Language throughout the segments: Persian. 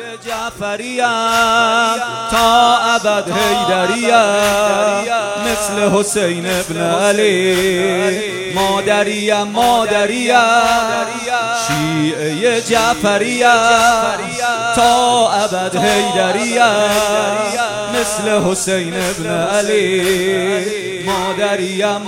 جعفریم تا ابد حیدریم، مثل حسین ابن علی مادریم شیعه جعفریم تا ابد حیدریم، مثل حسین ابن علی مادریم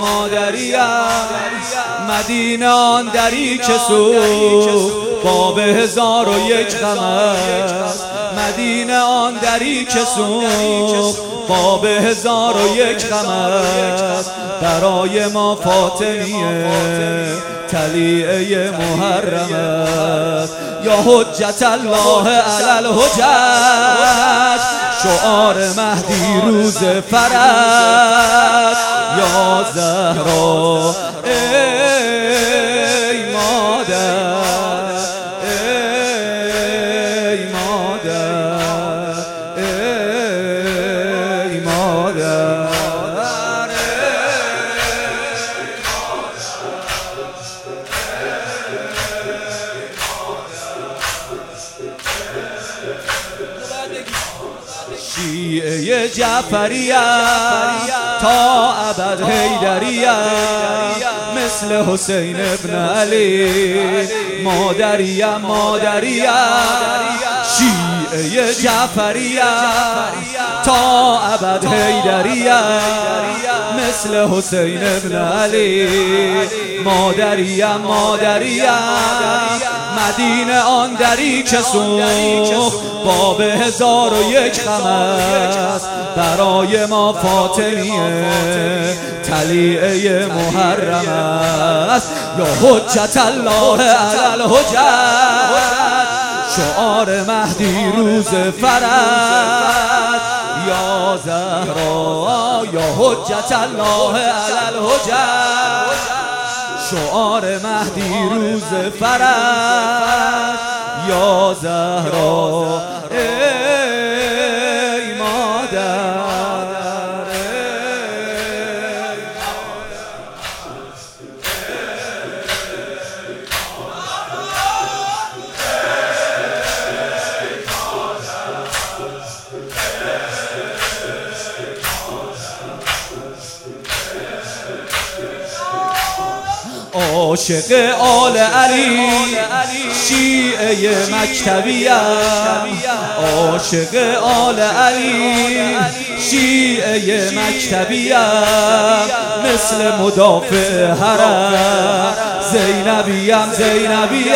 مدینه آن دری که سوخت باب 1001 غم است، مدینه آن دری که سوخت باب 1001 غم است، برای ما فاطمیه طلیعه محرم است. یا حجت الله علی الحجج شعار مهدی روز فرج، یا زهرا ای مادر ای مادر ای مادر شیعه جعفریم تا ابد حیدریم، مثل حسین ابن علی مادریم شیعه جعفریم تا ابد حیدریم، مثل حسین ابن علی مادریم مدینه آن دری که سوخت باب 1001 غم است، برای ما فاطمیه طلیعه محرم است. یا حجت الله علی الحجج شعار مهدی روز فرج، یا زهرا یا حجت الله علی الحجج شعار مهدی روز فرج، یا زهرا ای مادر عاشق آل علی شیعه مکتبیم، عاشق آل علی شیعه مکتبیم، مثل مدافع حرم زینبیم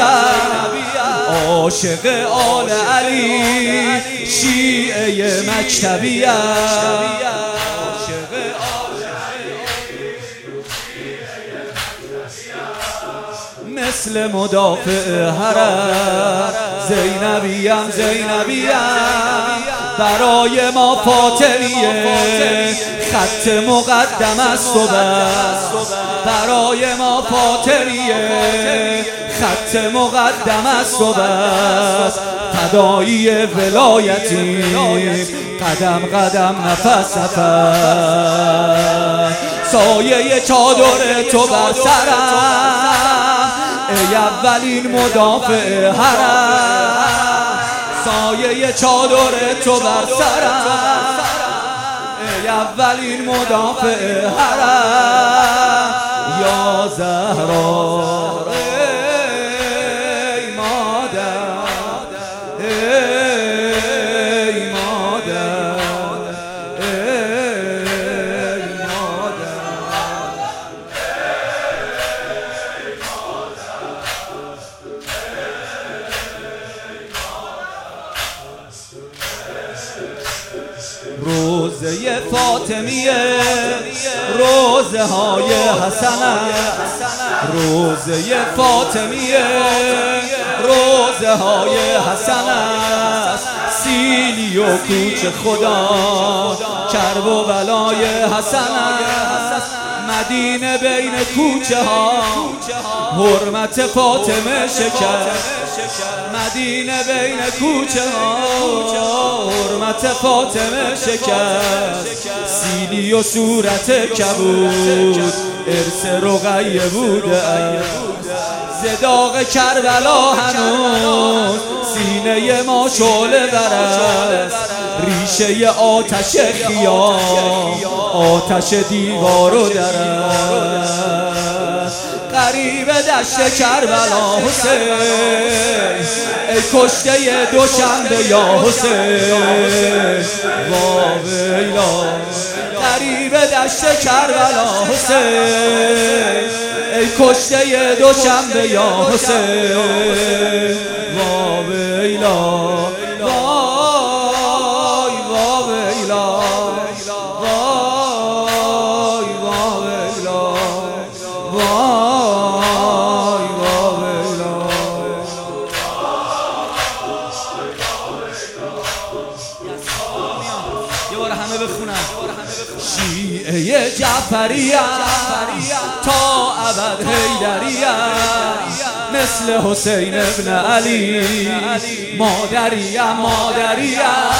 عاشق آل علی شیعه مکتبیم، مثل مدافع حرم زینبیم برای ما فاطمیه خط مقدم است و بس، برای ما فاطمیه خط مقدم است و بس، فدایی ولایتیم قدم قدم نفس نفس، سایه چادر تو بر سرم ای اولین مدافع حرم، سایه چادر تو بر سرم ای اولین مدافع حرم، یا زهرا ای مادر ای مادر ای مادر روزه فاطمیه روزه های حسن، روزه فاطمیه روزه های حسن، سیلی و کوچ خدا کرب و بلای حسن، مدینه بین کوچه ها حرمت فاطمه شکست، مدینه بین کوچه ها حرمت فاطمه شکست، سیلی و صورت کبود ارث رقیه بوده، ز داغ کربلا هنوز سینه سینه ما شعله برست، ریشه آتش خیام آتش دیوار و درست. غریب دشت کربلا حسین، ای کشته دوشنبه یا حسین، واویلا. غریب دشت کربلا حسین، ای کشته دوشنبه یا حسین، واویلا. وای واویلا، وای واویلا، وای واویلا. یه بار همه بخونن. شیعه جعفریه تا ابد حیدریه، مثل حسین ابن علی مادریه مادریه.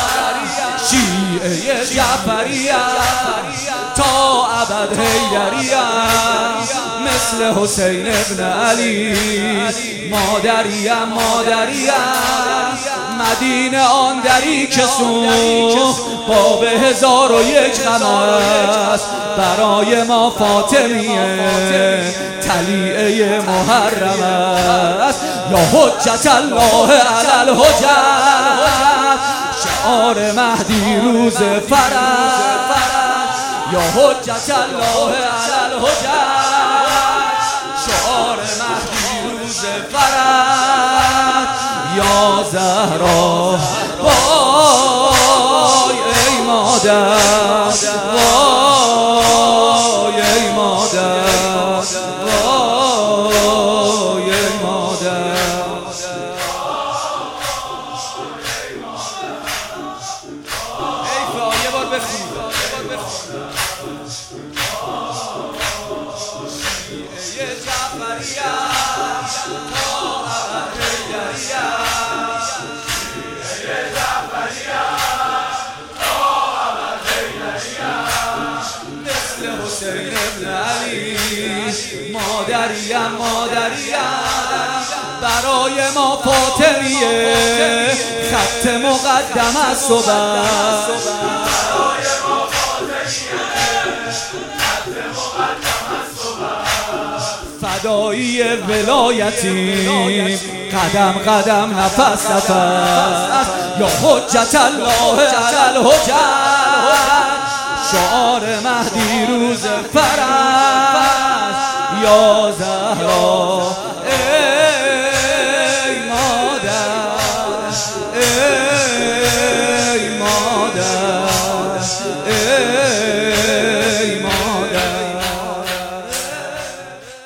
شیعه جعفریه تا ابد حیدریه، مثل حسین ابن علی مادریه مادریه. مدینه آن دری که سوخت باب 1001 غم است، برای ما فاطمیه طلیعه محرم است. یا حجت الله علی الحجت، شعار مهدی روز فرج. یا حجت الله علی الحجت، شعار مهدی روز فرج. یا زهرا وای ای مادر، وای ای مادر، وای ای مادر. یه بار بخون. شیعه جعفریه تا ابد حیدریه، شیعه جعفریه تا ابد حیدریه، مثل حسین ابن علی مادریه مادریه. برای ما فاطمیه خط مقدم از صبح، فدایی ولایتیم قدم قدم نفس نفس. یا حجت الله علی الحجت، شعار مهدی روز فرج. یا زهرا